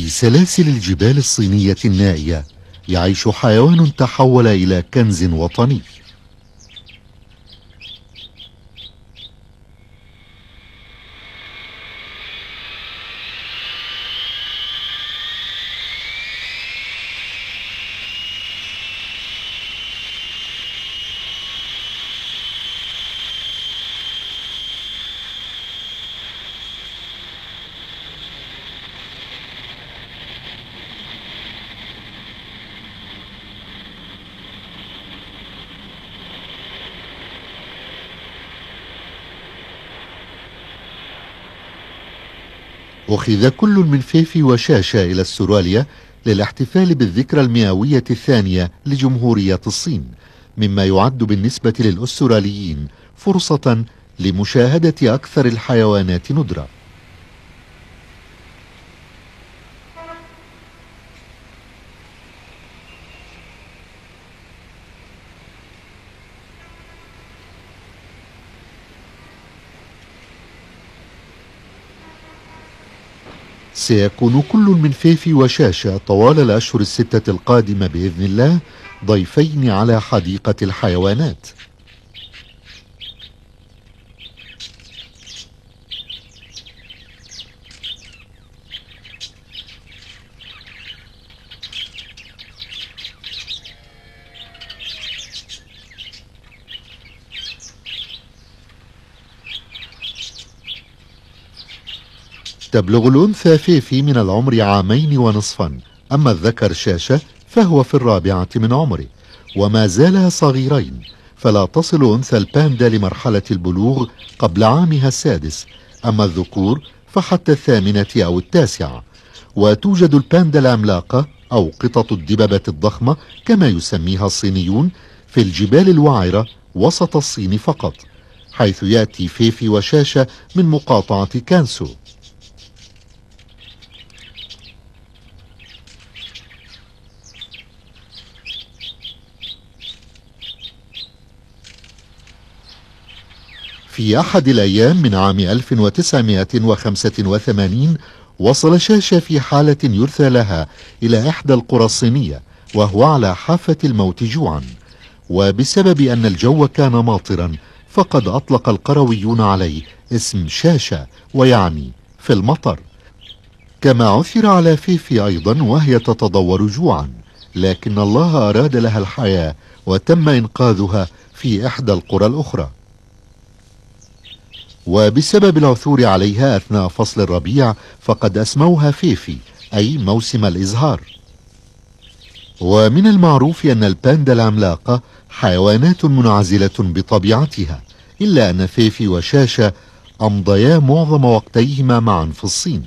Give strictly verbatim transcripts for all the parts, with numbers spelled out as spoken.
في سلاسل الجبال الصينية النائية يعيش حيوان تحول إلى كنز وطني. أخذ كل من فيفي وشاشة إلى استراليا للاحتفال بالذكرى المئوية الثانية لجمهورية الصين، مما يعد بالنسبة للأستراليين فرصة لمشاهدة أكثر الحيوانات ندرة. سيكون كل من فيفي وشاشة طوال الأشهر الستة القادمة بإذن الله ضيفين على حديقة الحيوانات. تبلغ الأنثى فيفي من العمر عامين ونصفا، أما الذكر شاشة فهو في الرابعة من عمره، وما زالا صغيرين، فلا تصل أنثى الباندا لمرحلة البلوغ قبل عامها السادس، أما الذكور فحتى الثامنة أو التاسعة. وتوجد الباندا العملاقة أو قطط الدببة الضخمة كما يسميها الصينيون في الجبال الوعرة وسط الصين فقط، حيث يأتي فيفي وشاشة من مقاطعة كانسو. في أحد الأيام من عام ألف وتسعمائة وخمسة وثمانين وصل شاشة في حالة يرثى لها إلى إحدى القرى الصينية وهو على حافة الموت جوعا، وبسبب أن الجو كان ماطرا فقد أطلق القرويون عليه اسم شاشة ويعني في المطر. كما عثر على فيفي أيضا وهي تتضور جوعا، لكن الله أراد لها الحياة وتم إنقاذها في إحدى القرى الأخرى. وبسبب العثور عليها أثناء فصل الربيع فقد أسموها فيفي أي موسم الإزهار. ومن المعروف أن الباندا العملاقة حيوانات منعزلة بطبيعتها، إلا أن فيفي وشاشة أمضيا معظم وقتيهما معا في الصين.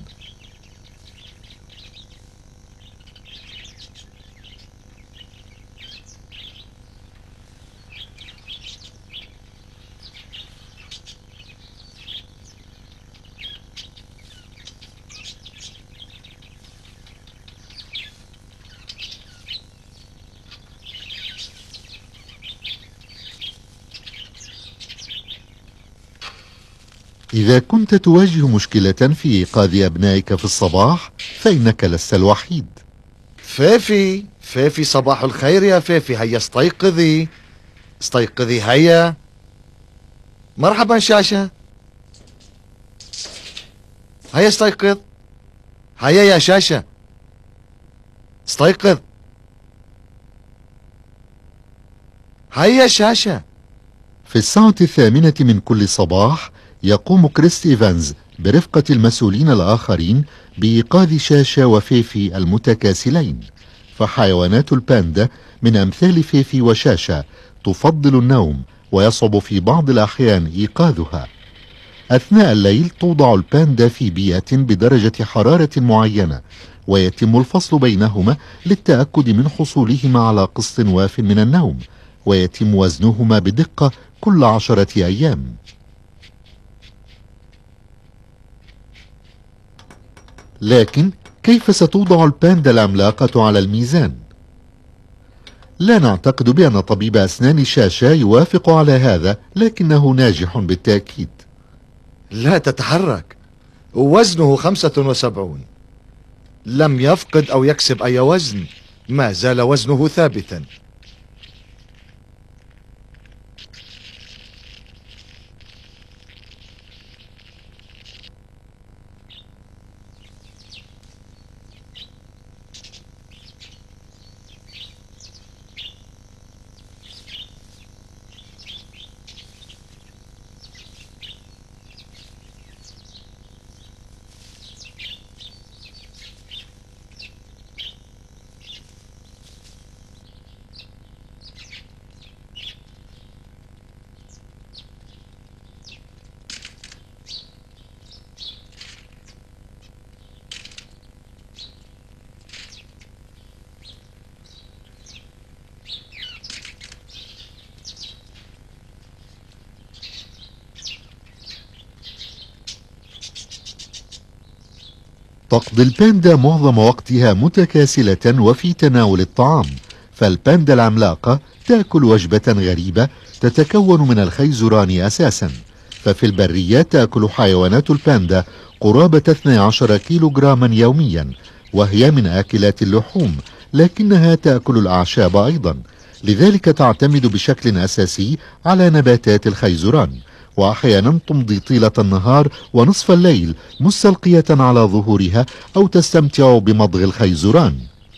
إذا كنت تواجه مشكلة في إيقاظ أبنائك في الصباح فإنك لست الوحيد. فيفي فيفي صباح الخير يا فيفي، هيا استيقظي استيقظي هيا. مرحبا شاشة، هيا استيقظ، هيا يا شاشة استيقظ، هيا شاشة. في الساعة الثامنة من كل صباح يقوم كريس إيفانز برفقة المسؤولين الآخرين بإيقاظ شاشة وفيفي المتكاسلين، فحيوانات الباندا من أمثال فيفي وشاشة تفضل النوم ويصعب في بعض الأحيان إيقاظها. أثناء الليل توضع الباندا في بيئة بدرجة حرارة معينة ويتم الفصل بينهما للتأكد من حصولهما على قسط واف من النوم، ويتم وزنهما بدقة كل عشرة أيام. لكن كيف ستوضع الباندا العملاقة على الميزان؟ لا نعتقد بأن طبيب أسنان شاشة يوافق على هذا، لكنه ناجح بالتأكيد. لا تتحرك، وزنه خمسة وسبعون. لم يفقد أو يكسب أي وزن، ما زال وزنه ثابتا. تقضي الباندا معظم وقتها متكاسلة وفي تناول الطعام، فالباندا العملاقة تأكل وجبة غريبة تتكون من الخيزران أساسا. ففي البرية تأكل حيوانات الباندا قرابة اثني عشر كيلوغراما يوميا، وهي من آكلات اللحوم، لكنها تأكل الأعشاب أيضا، لذلك تعتمد بشكل أساسي على نباتات الخيزران، وأحيانا تمضي طيلة النهار ونصف الليل مستلقية على ظهورها أو تستمتع بمضغ الخيزران.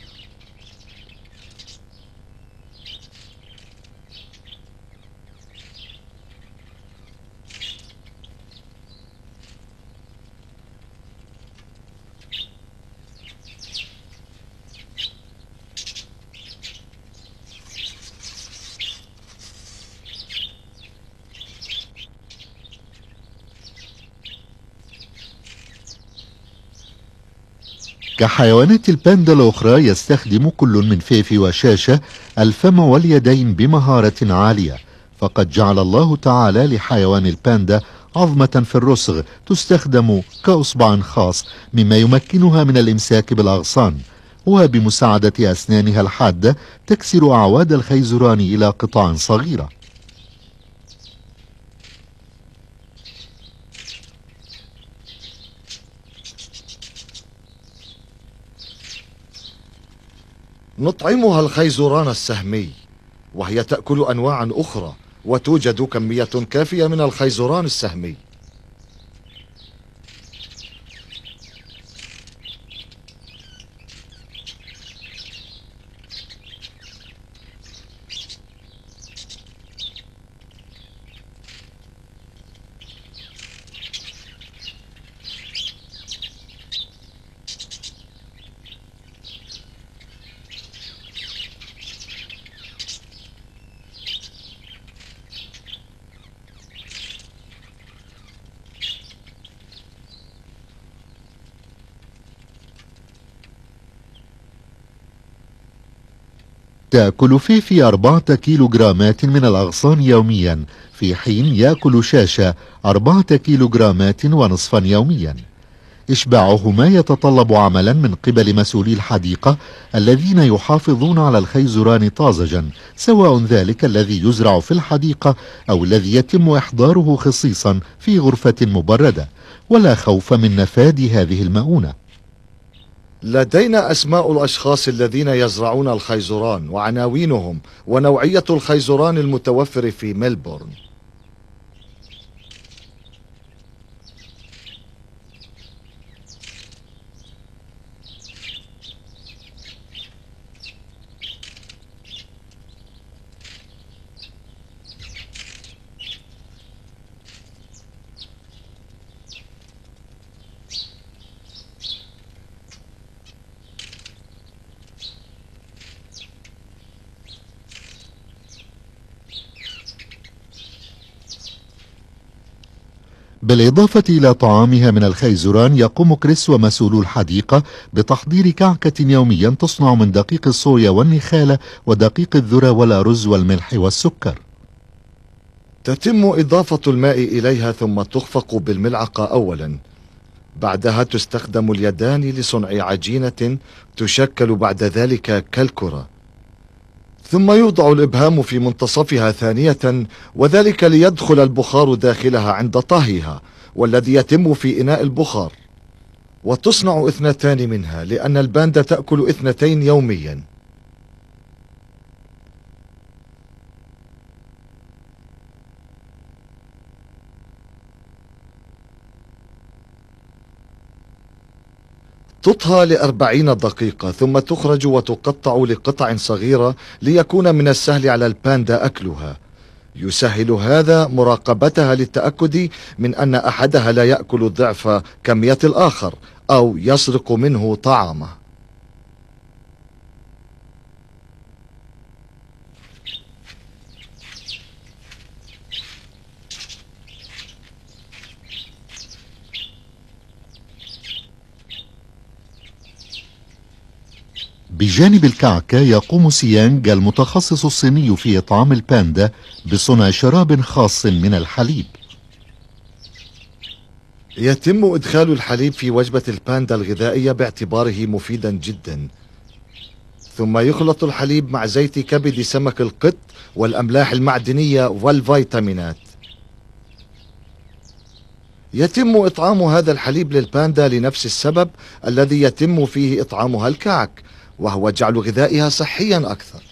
كحيوانات الباندا الأخرى يستخدم كل من فيفي وشاشة الفم واليدين بمهارة عالية، فقد جعل الله تعالى لحيوان الباندا عظمة في الرسغ تستخدم كأصبع خاص، مما يمكنها من الإمساك بالأغصان، وبمساعدة أسنانها الحادة تكسر أعواد الخيزران إلى قطع صغيرة. نطعمها الخيزران السهمي، وهي تأكل أنواعا أخرى، وتوجد كمية كافية من الخيزران السهمي. تأكل فيفي أربعة كيلوغرامات من الأغصان يوميا، في حين يأكل شاشة أربعة كيلوغرامات ونصفا يوميا. إشباعهما يتطلب عملا من قبل مسؤولي الحديقة الذين يحافظون على الخيزران طازجا، سواء ذلك الذي يزرع في الحديقة أو الذي يتم إحضاره خصيصا في غرفة مبردة، ولا خوف من نفاد هذه المؤونة. لدينا أسماء الأشخاص الذين يزرعون الخيزران وعناوينهم ونوعية الخيزران المتوفر في ميلبورن. بالإضافة إلى طعامها من الخيزران، يقوم كريس ومسؤولو الحديقة بتحضير كعكة يوميا تصنع من دقيق الصويا والنخالة ودقيق الذرة والأرز والملح والسكر. تتم إضافة الماء إليها ثم تخفق بالملعقة أولا، بعدها تستخدم اليدان لصنع عجينة تشكل بعد ذلك كالكرة، ثم يوضع الإبهام في منتصفها ثانية، وذلك ليدخل البخار داخلها عند طهيها، والذي يتم في إناء البخار. وتصنع اثنتان منها لأن الباندا تأكل اثنتين يوميا. تطهى لأربعين دقيقة ثم تخرج وتقطع لقطع صغيرة ليكون من السهل على الباندا أكلها. يسهل هذا مراقبتها للتأكد من أن أحدها لا يأكل ضعف كمية الآخر أو يسرق منه طعامه. بجانب الكعكة يقوم سيانج المتخصص الصيني في إطعام الباندا بصنع شراب خاص من الحليب. يتم إدخال الحليب في وجبة الباندا الغذائية باعتباره مفيدا جدا، ثم يخلط الحليب مع زيت كبد سمك القط والأملاح المعدنية والفيتامينات. يتم إطعام هذا الحليب للباندا لنفس السبب الذي يتم فيه إطعامها الكعك، وهو جعل غذائها صحيا أكثر.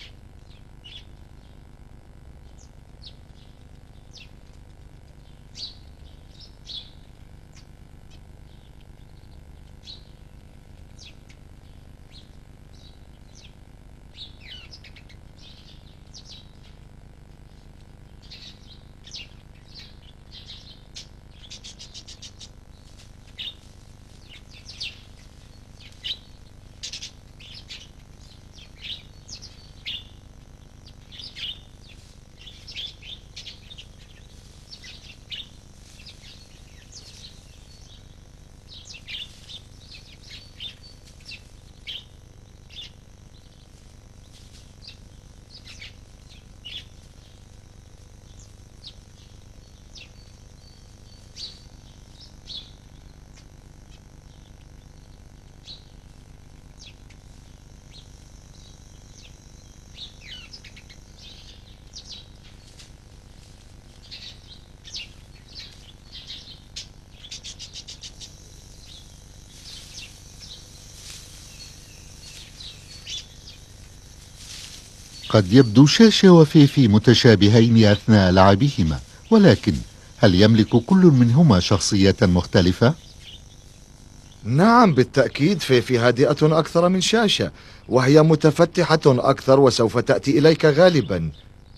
قد يبدو شاشة وفيفي متشابهين أثناء لعبهما، ولكن هل يملك كل منهما شخصية مختلفة؟ نعم بالتأكيد، فيفي هادئة أكثر من شاشة، وهي متفتحة أكثر وسوف تأتي إليك غالبا.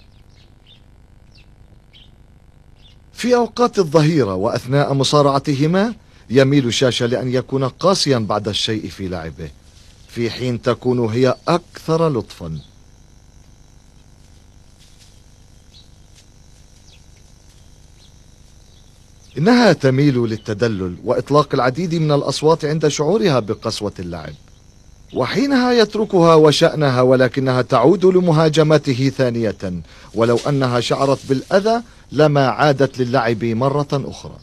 في أوقات الظهيرة وأثناء مصارعتهما يميل شاشة لأن يكون قاسيا بعض الشيء في لعبه، في حين تكون هي أكثر لطفا. إنها تميل للتدلل وإطلاق العديد من الأصوات عند شعورها بقسوة اللعب، وحينها يتركها وشأنها، ولكنها تعود لمهاجمته ثانية، ولو أنها شعرت بالأذى لما عادت للعب مرة أخرى.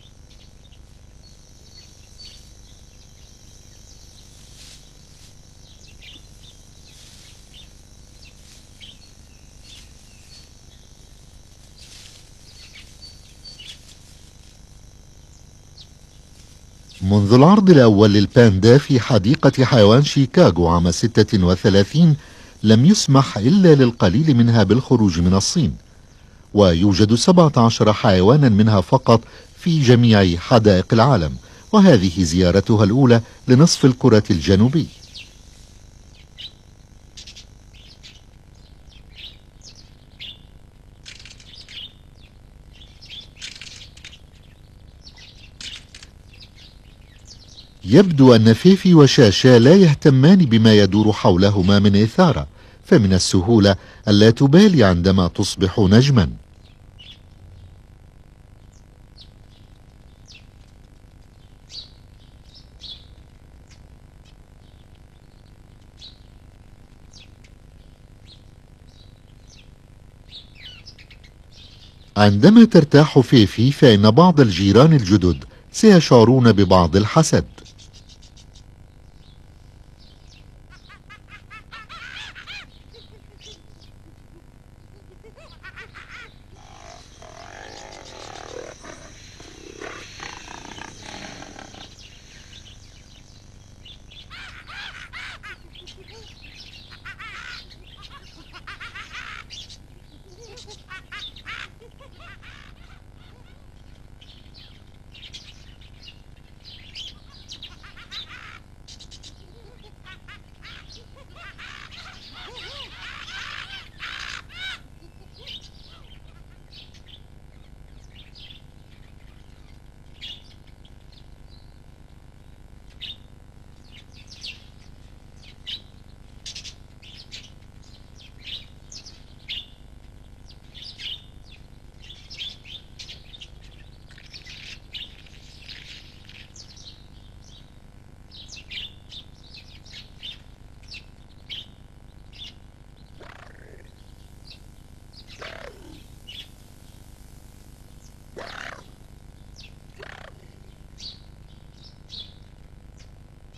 منذ العرض الأول للباندا في حديقة حيوان شيكاغو عام ستة وثلاثين لم يسمح إلا للقليل منها بالخروج من الصين، ويوجد سبعة عشر حيوانا منها فقط في جميع حدائق العالم، وهذه زيارتها الأولى لنصف الكرة الجنوبي. يبدو أن فيفي وشاشا لا يهتمان بما يدور حولهما من إثارة، فمن السهولة ألا تبالي عندما تصبح نجما. عندما ترتاح فيفي فإن بعض الجيران الجدد سيشعرون ببعض الحسد.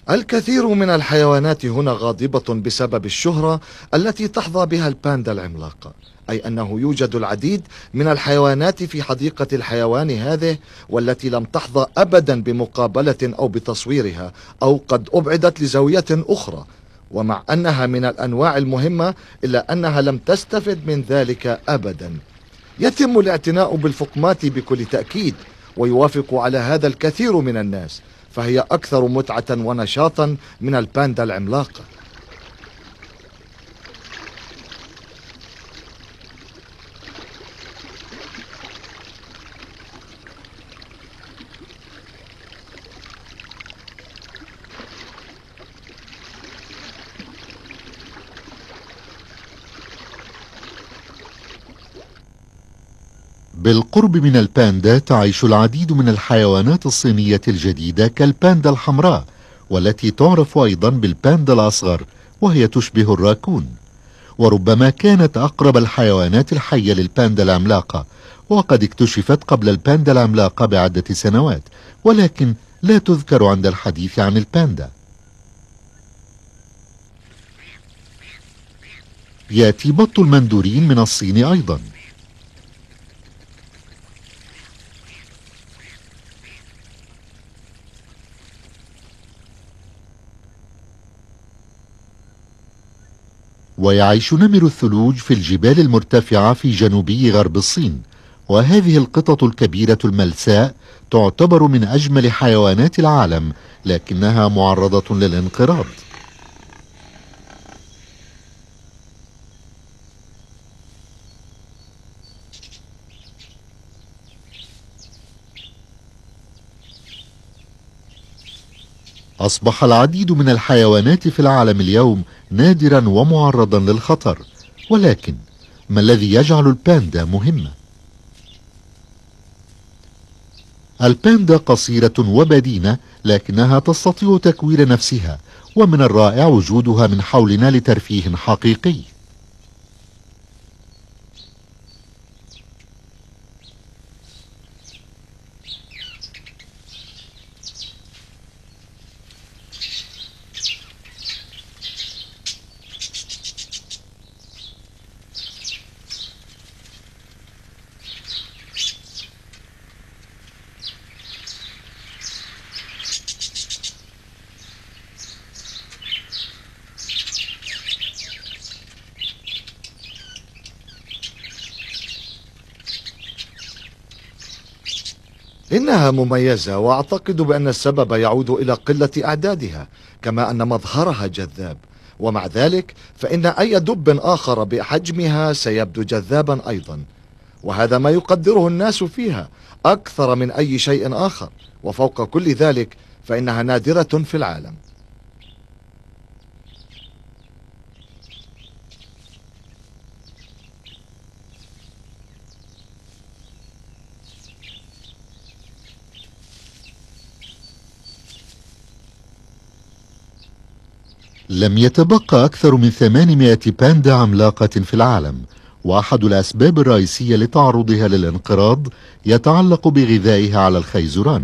الكثير من الحيوانات هنا غاضبة بسبب الشهرة التي تحظى بها الباندا العملاقة، أي أنه يوجد العديد من الحيوانات في حديقة الحيوان هذه والتي لم تحظى أبدا بمقابلة أو بتصويرها، أو قد أبعدت لزاوية أخرى، ومع أنها من الأنواع المهمة إلا أنها لم تستفد من ذلك أبدا. يتم الاعتناء بالفقمات بكل تأكيد، ويوافق على هذا الكثير من الناس، فهي أكثر متعة ونشاطا من الباندا العملاقة. بالقرب من الباندا تعيش العديد من الحيوانات الصينية الجديدة كالباندا الحمراء، والتي تعرف أيضا بالباندا الأصغر، وهي تشبه الراكون، وربما كانت أقرب الحيوانات الحية للباندا العملاقة، وقد اكتشفت قبل الباندا العملاقة بعدة سنوات، ولكن لا تذكر عند الحديث عن الباندا. يأتي بط المندورين من الصين أيضا. ويعيش نمر الثلوج في الجبال المرتفعة في جنوبي غرب الصين، وهذه القطط الكبيرة الملساء تعتبر من أجمل حيوانات العالم، لكنها معرضة للانقراض. أصبح العديد من الحيوانات في العالم اليوم نادرا ومعرضا للخطر، ولكن ما الذي يجعل الباندا مهمة؟ الباندا قصيرة وبدينة، لكنها تستطيع تكوير نفسها، ومن الرائع وجودها من حولنا لترفيه حقيقي. إنها مميزة، وأعتقد بأن السبب يعود إلى قلة أعدادها، كما أن مظهرها جذاب، ومع ذلك فإن أي دب آخر بحجمها سيبدو جذابا أيضا، وهذا ما يقدره الناس فيها أكثر من أي شيء آخر، وفوق كل ذلك فإنها نادرة في العالم. لم يتبقى أكثر من ثمانمائة باندا عملاقة في العالم، وأحد الأسباب الرئيسية لتعرضها للانقراض يتعلق بغذائها على الخيزران.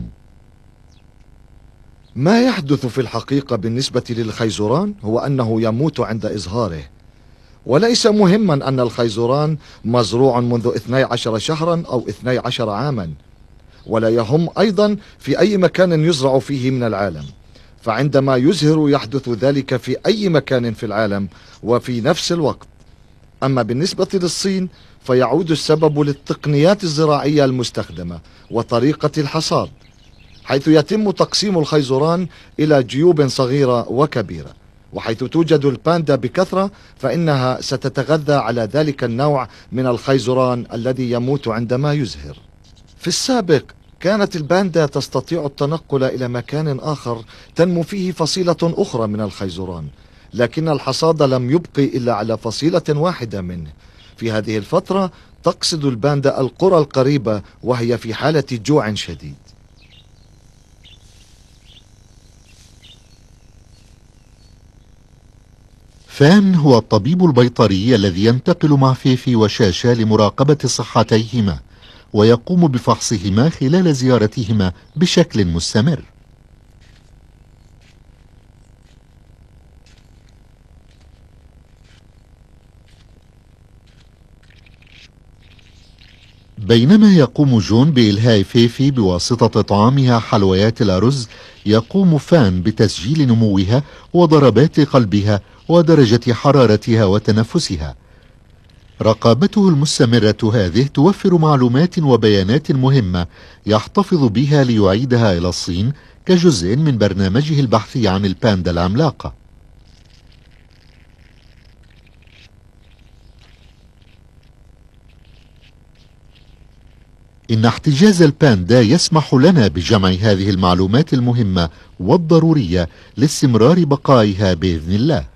ما يحدث في الحقيقة بالنسبة للخيزران هو أنه يموت عند إزهاره، وليس مهما أن الخيزران مزروع منذ اثني عشر شهرا أو اثني عشر عاما، ولا يهم أيضا في أي مكان يزرع فيه من العالم، فعندما يزهر يحدث ذلك في أي مكان في العالم وفي نفس الوقت. أما بالنسبة للصين فيعود السبب للتقنيات الزراعية المستخدمة وطريقة الحصاد، حيث يتم تقسيم الخيزران إلى جيوب صغيرة وكبيرة، وحيث توجد الباندا بكثرة فإنها ستتغذى على ذلك النوع من الخيزران الذي يموت عندما يزهر. في السابق كانت الباندا تستطيع التنقل إلى مكان آخر تنمو فيه فصيلة أخرى من الخيزران، لكن الحصاد لم يبقي إلا على فصيلة واحدة منه. في هذه الفترة تقصد الباندا القرى القريبة وهي في حالة جوع شديد. فان هو الطبيب البيطري الذي ينتقل مع فيفي وشاشا لمراقبة صحتيهما، ويقوم بفحصهما خلال زيارتهما بشكل مستمر. بينما يقوم جون بإلهاء فيفي بواسطة طعامها حلويات الأرز، يقوم فان بتسجيل نموها وضربات قلبها ودرجة حرارتها وتنفسها. رقابته المستمرة هذه توفر معلومات وبيانات مهمة يحتفظ بها ليعيدها إلى الصين كجزء من برنامجه البحثي عن الباندا العملاقة. إن احتجاز الباندا يسمح لنا بجمع هذه المعلومات المهمة والضرورية لاستمرار بقائها بإذن الله.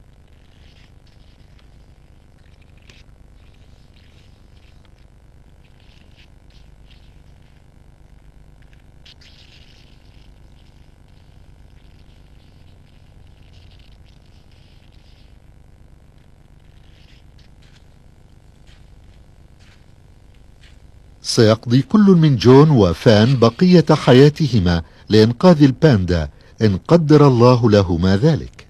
سيقضي كل من جون وفان بقية حياتهما لإنقاذ الباندا إن قدر الله لهما ذلك.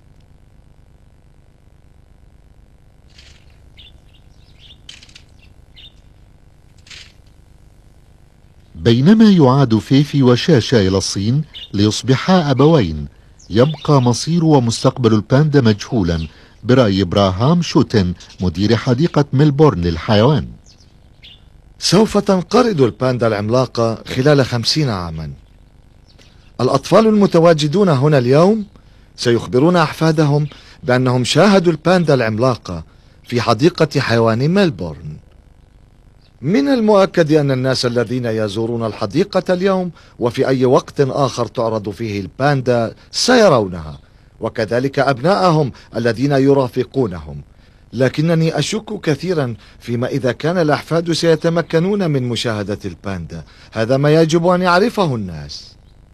بينما يعاد فيفي وشاشا إلى الصين ليصبحا أبوين، يبقى مصير ومستقبل الباندا مجهولا برأي إبراهام شوتن مدير حديقة ميلبورن للحيوان. سوف تنقرض الباندا العملاقة خلال خمسين عاما. الأطفال المتواجدون هنا اليوم سيخبرون أحفادهم بأنهم شاهدوا الباندا العملاقة في حديقة حيوان ميلبورن. من المؤكد أن الناس الذين يزورون الحديقة اليوم وفي أي وقت آخر تعرض فيه الباندا سيرونها، وكذلك أبنائهم الذين يرافقونهم. لكنني أشك كثيرا فيما إذا كان الأحفاد سيتمكنون من مشاهدة الباندا. هذا ما يجب أن يعرفه الناس.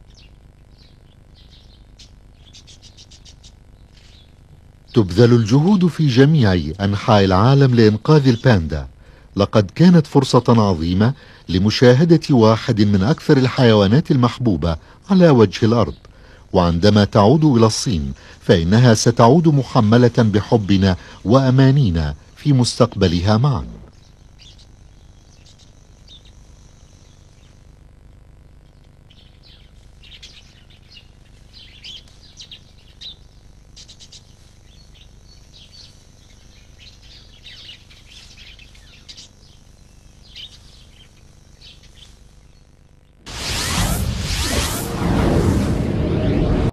تبذل الجهود في جميع أنحاء العالم لإنقاذ الباندا. لقد كانت فرصة عظيمة لمشاهدة واحد من أكثر الحيوانات المحبوبة على وجه الأرض، وعندما تعود إلى الصين فإنها ستعود محملة بحبنا وأمانينا في مستقبلها معا.